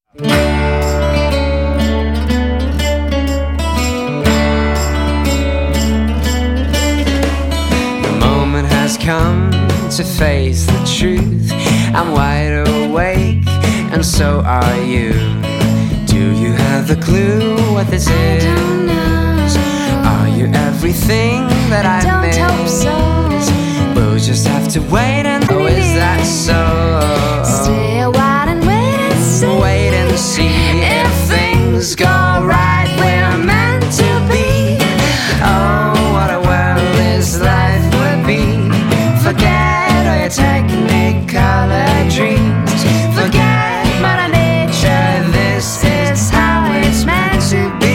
The moment has come to face the truth. I'm wide awake, and so are you. Do you have the clue what this is? I don't know. Are you everything that I don't miss? hope so. We'll just have to wait and oh, is that so? Stay a while and wait and see. Wait and see if things go right. We're meant to be. Oh, what a world this life would be. Forget all your technicolor dreams. Forget Mother Nature. This is how it's meant to be.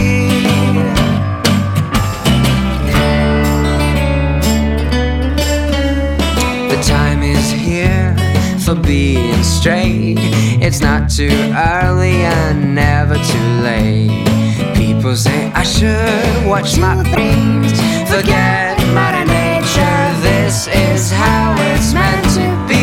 The time is here for being straight. It's not too early and never too late. People say I should watch my dreams. Forget Mother Nature. This is how it's meant to be.